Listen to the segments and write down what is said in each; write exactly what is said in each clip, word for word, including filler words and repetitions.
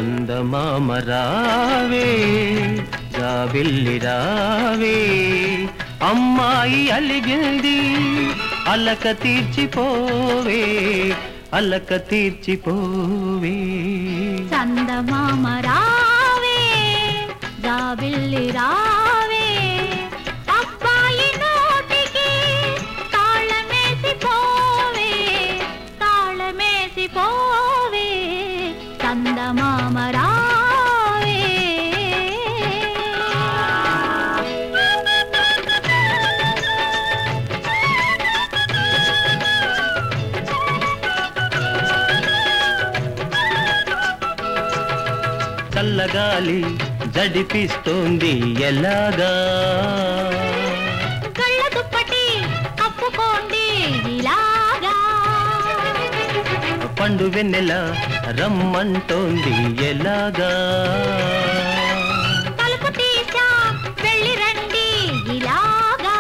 చందమామ రావే జాబిల్లి రావే అమ్మాయి అలిగింది అలక తీర్చిపోవే అలక తీర్చిపోవే చందమామ రావే జాబిల్లి రావే అబ్బాయి నోటికి తాళమేసి పోవే తాళమేసి పోవే చందమామ రావే చల్లగాలి జడిపిస్తోంది ఎలాగా కళ్ళ దుప్పటి కప్పుకోండి ఇలాగా పండు వెన్నెల రమ్మంటోంది ఎలాగా తలుపు తీసా వెళ్ళి రండి ఇలాగా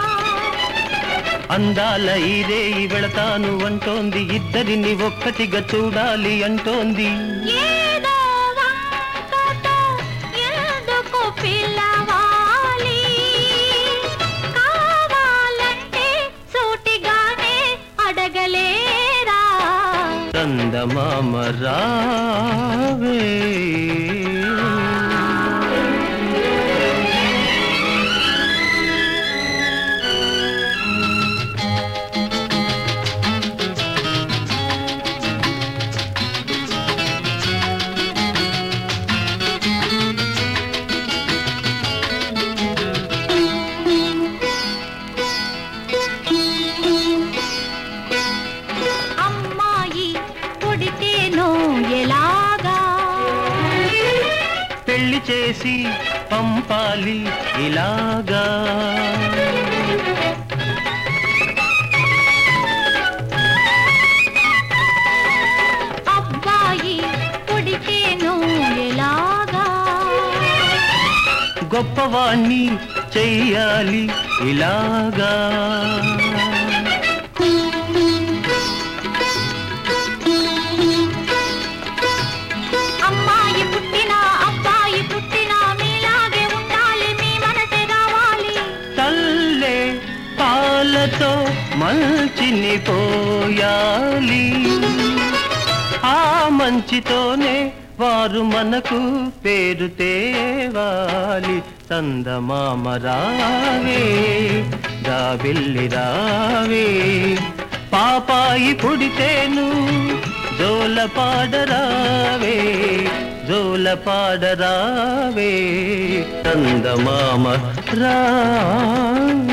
అందాల ఈరే వెళతాను అంటోంది ఇద్దరిని ఒక్కటిగా చూడాలి అంటోంది ఏదో వంకతో ఎందుకు పిలవాలి కావాలంటే సూటిగానే అడగలేరా చందమామ రావే పెళ్లి చేసి పంపాలి ఇలాగా అబ్బాయి పుడితేను ఎలాగా గొప్పవాణ్ణి చెయ్యాలి ఇలాగా అమ్మాయి పుట్టినా అబ్బాయి పుట్టినా మీలాగే ఉండాలి మీ మనసే కావాలి తల్లే పాలతో మంచిని పోయాలి ఆ మంచితోనే వారు మనకు పేరు తేవాలి చందమామ రావే జాబిల్లి రావే పాపాయి పుడితేను జోల పాడరావే జోల పాడరావే చందమామ రావే